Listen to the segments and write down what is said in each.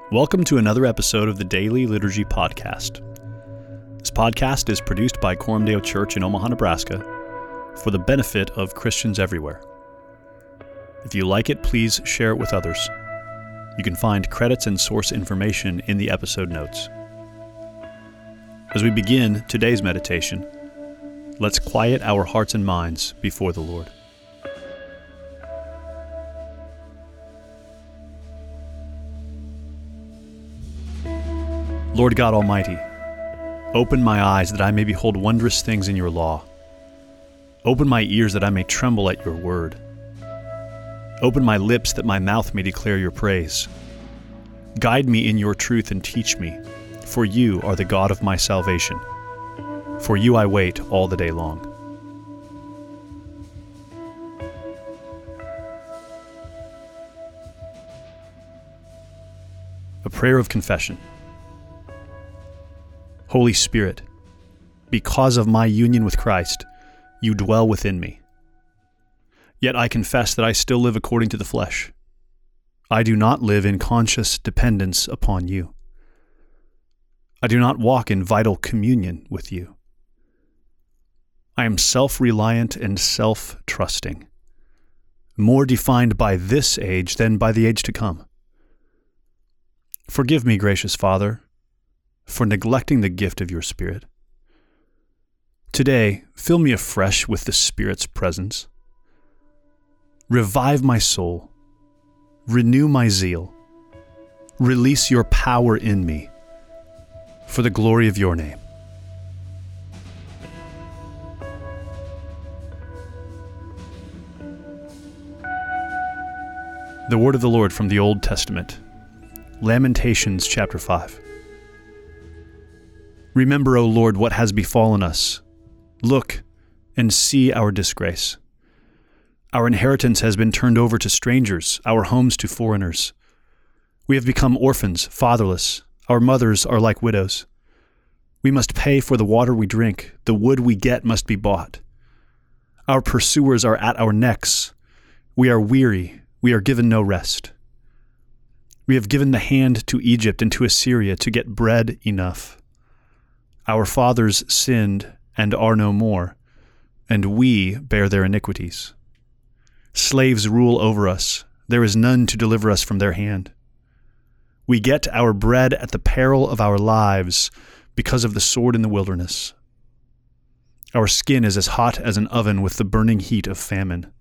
Welcome to another episode of the Daily Liturgy Podcast. This podcast is produced by Coram Deo Church in Omaha, Nebraska, for the benefit of Christians everywhere. If you like it, please share it with others. You can find credits and source information in the episode notes. As we begin today's meditation, let's quiet our hearts and minds before the Lord. Lord God Almighty, open my eyes that I may behold wondrous things in your law. Open my ears that I may tremble at your word. Open my lips that my mouth may declare your praise. Guide me in your truth and teach me, for you are the God of my salvation. For you I wait all the day long. A prayer of confession. Holy Spirit, because of my union with Christ, you dwell within me. Yet I confess that I still live according to the flesh. I do not live in conscious dependence upon you. I do not walk in vital communion with you. I am self-reliant and self-trusting, more defined by this age than by the age to come. Forgive me, gracious Father, for neglecting the gift of your Spirit. Today, fill me afresh with the Spirit's presence. Revive my soul. Renew my zeal. Release your power in me for the glory of your name. The word of the Lord from the Old Testament, Lamentations chapter 5. Remember, O Lord, what has befallen us. Look and see our disgrace. Our inheritance has been turned over to strangers, our homes to foreigners. We have become orphans, fatherless. Our mothers are like widows. We must pay for the water we drink. The wood we get must be bought. Our pursuers are at our necks. We are weary. We are given no rest. We have given the hand to Egypt and to Assyria to get bread enough. Our fathers sinned and are no more, and we bear their iniquities. Slaves rule over us. There is none to deliver us from their hand. We get our bread at the peril of our lives because of the sword in the wilderness. Our skin is as hot as an oven with the burning heat of famine.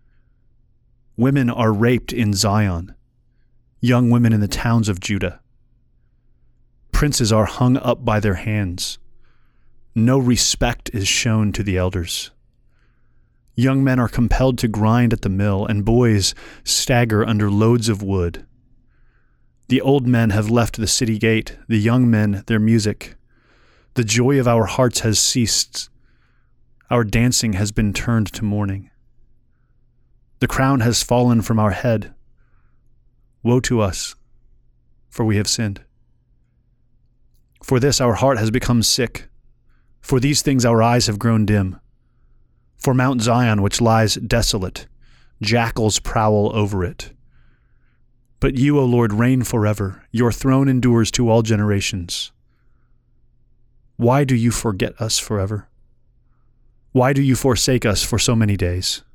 Women are raped in Zion, young women in the towns of Judah. Princes are hung up by their hands. No respect is shown to the elders. Young men are compelled to grind at the mill, and boys stagger under loads of wood. The old men have left the city gate, the young men their music. The joy of our hearts has ceased. Our dancing has been turned to mourning. The crown has fallen from our head. Woe to us, for we have sinned. For this our heart has become sick. For these things our eyes have grown dim. For Mount Zion, which lies desolate, jackals prowl over it. But you, O Lord, reign forever. Your throne endures to all generations. Why do you forget us forever? Why do you forsake us for so many days?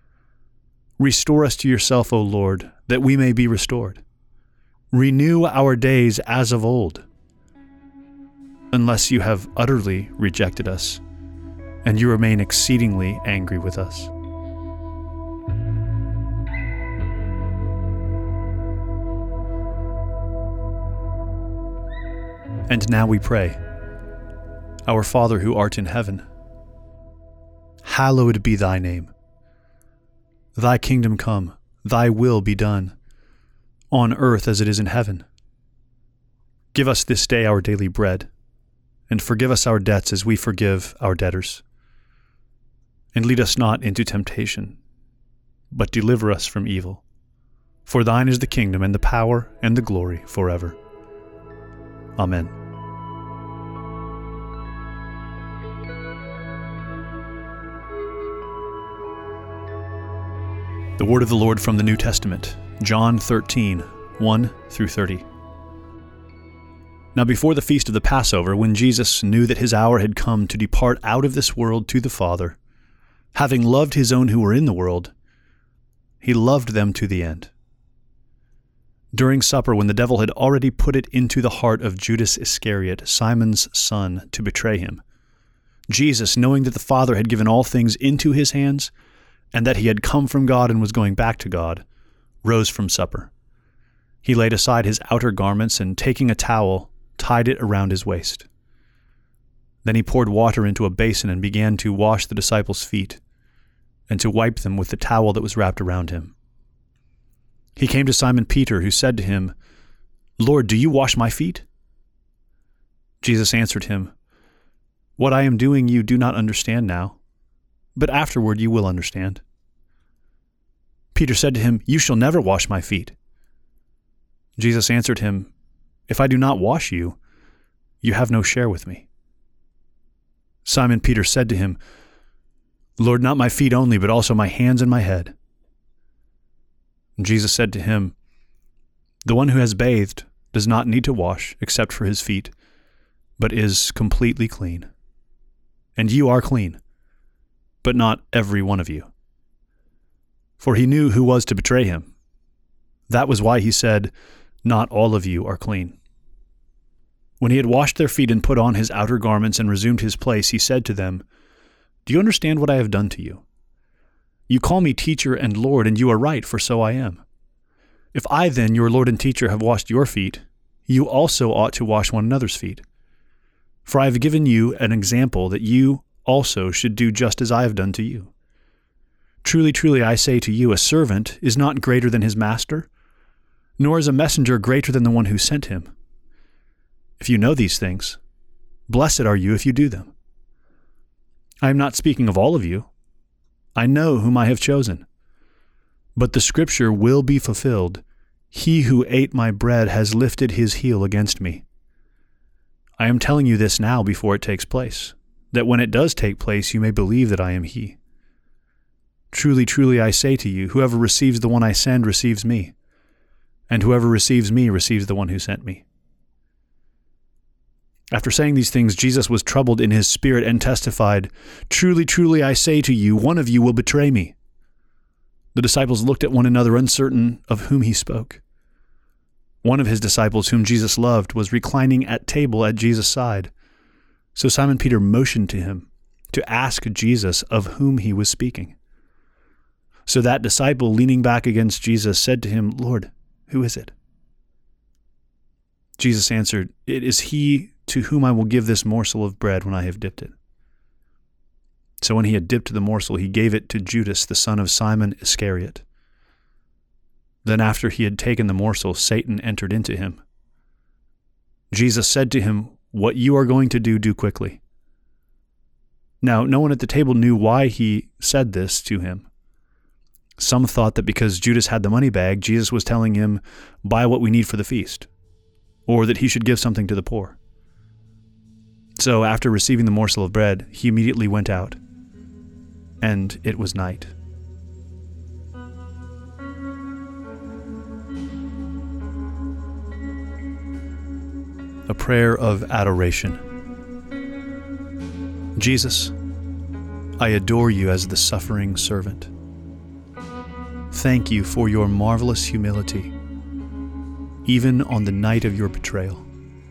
Restore us to yourself, O Lord, that we may be restored. Renew our days as of old. Unless you have utterly rejected us, and you remain exceedingly angry with us. And now we pray, Our Father who art in heaven, hallowed be thy name. Thy kingdom come, thy will be done, on earth as it is in heaven. Give us this day our daily bread, and forgive us our debts as we forgive our debtors. And lead us not into temptation, but deliver us from evil. For thine is the kingdom and the power and the glory forever. Amen. The word of the Lord from the New Testament, John 13, 1 through 30. Now before the feast of the Passover, when Jesus knew that his hour had come to depart out of this world to the Father, having loved his own who were in the world, he loved them to the end. During supper, when the devil had already put it into the heart of Judas Iscariot, Simon's son, to betray him, Jesus, knowing that the Father had given all things into his hands, and that he had come from God and was going back to God, rose from supper. He laid aside his outer garments, and taking a towel, tied it around his waist. Then he poured water into a basin and began to wash the disciples' feet, and to wipe them with the towel that was wrapped around him. He came to Simon Peter, who said to him, "Lord, do you wash my feet?" Jesus answered him, "What I am doing you do not understand now, but afterward you will understand." Peter said to him, "You shall never wash my feet." Jesus answered him, "If I do not wash you, you have no share with me." Simon Peter said to him, "Lord, not my feet only, but also my hands and my head." Jesus said to him, "The one who has bathed does not need to wash except for his feet, but is completely clean. And you are clean, but not every one of you." For he knew who was to betray him. That was why he said, "Not all of you are clean." When he had washed their feet and put on his outer garments and resumed his place, he said to them, "Do you understand what I have done to you? You call me teacher and Lord, and you are right, for so I am. If I then, your Lord and teacher, have washed your feet, you also ought to wash one another's feet. For I have given you an example that you also should do just as I have done to you. Truly, truly, I say to you, a servant is not greater than his master, nor is a messenger greater than the one who sent him. If you know these things, blessed are you if you do them. I am not speaking of all of you. I know whom I have chosen. But the scripture will be fulfilled. He who ate my bread has lifted his heel against me. I am telling you this now before it takes place, that when it does take place you may believe that I am he. Truly, truly, I say to you, whoever receives the one I send receives me, and whoever receives me receives the one who sent me." After saying these things, Jesus was troubled in his spirit and testified, "Truly, truly, I say to you, one of you will betray me." The disciples looked at one another, uncertain of whom he spoke. One of his disciples, whom Jesus loved, was reclining at table at Jesus' side. So Simon Peter motioned to him to ask Jesus of whom he was speaking. So that disciple, leaning back against Jesus, said to him, "Lord, who is it?" Jesus answered, "It is he to whom I will give this morsel of bread when I have dipped it." So when he had dipped the morsel, he gave it to Judas, the son of Simon Iscariot. Then after he had taken the morsel, Satan entered into him. Jesus said to him, "What you are going to do, do quickly." Now no one at the table knew why he said this to him. Some thought that because Judas had the money bag, Jesus was telling him, "Buy what we need for the feast," or that he should give something to the poor. So after receiving the morsel of bread, he immediately went out, and it was night. A prayer of adoration. Jesus, I adore you as the suffering servant. Thank you for your marvelous humility, even on the night of your betrayal.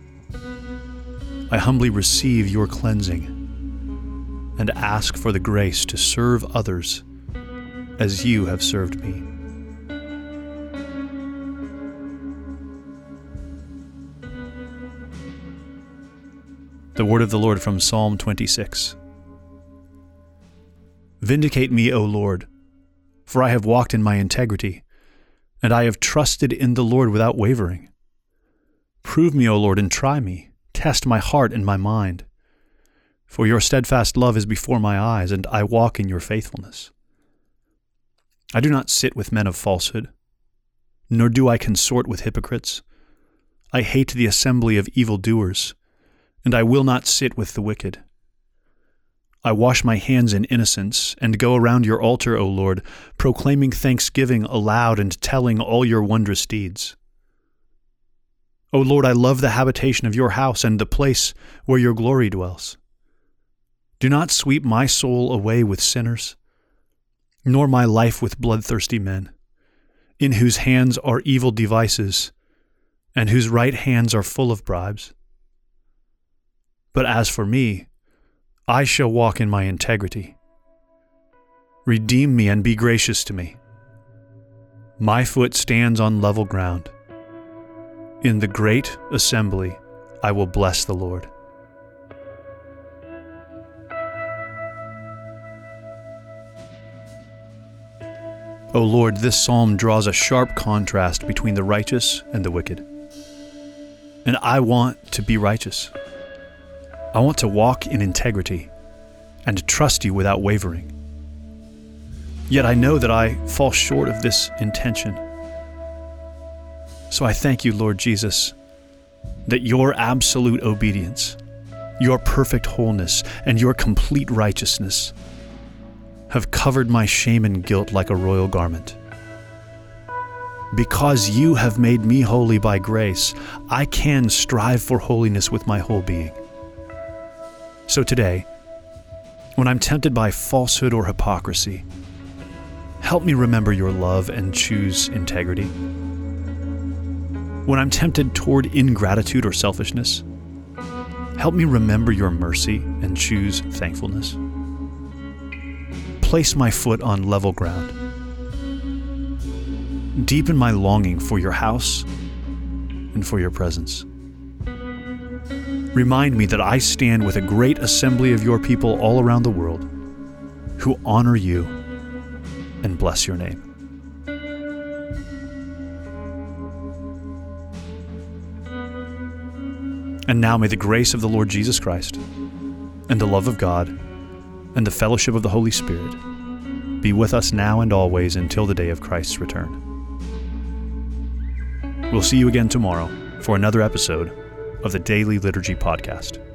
I humbly receive your cleansing and ask for the grace to serve others as you have served me. The word of the Lord from Psalm 26. Vindicate me, O Lord, for I have walked in my integrity, and I have trusted in the Lord without wavering. Prove me, O Lord, and try me. Test my heart and my mind. For your steadfast love is before my eyes, and I walk in your faithfulness. I do not sit with men of falsehood, nor do I consort with hypocrites. I hate the assembly of evildoers, and I will not sit with the wicked. I wash my hands in innocence, and go around your altar, O Lord, proclaiming thanksgiving aloud and telling all your wondrous deeds. O Lord, I love the habitation of your house and the place where your glory dwells. Do not sweep my soul away with sinners, nor my life with bloodthirsty men, in whose hands are evil devices, and whose right hands are full of bribes. But as for me, I shall walk in my integrity. Redeem me and be gracious to me. My foot stands on level ground. In the great assembly, I will bless the Lord. O Lord, this psalm draws a sharp contrast between the righteous and the wicked. And I want to be righteous. I want to walk in integrity and trust you without wavering. Yet I know that I fall short of this intention. So I thank you, Lord Jesus, that your absolute obedience, your perfect wholeness, and your complete righteousness have covered my shame and guilt like a royal garment. Because you have made me holy by grace, I can strive for holiness with my whole being. So today, when I'm tempted by falsehood or hypocrisy, help me remember your love and choose integrity. When I'm tempted toward ingratitude or selfishness, help me remember your mercy and choose thankfulness. Place my foot on level ground. Deepen my longing for your house and for your presence. Remind me that I stand with a great assembly of your people all around the world who honor you and bless your name. And now may the grace of the Lord Jesus Christ and the love of God and the fellowship of the Holy Spirit be with us now and always until the day of Christ's return. We'll see you again tomorrow for another episode of the Daily Liturgy Podcast.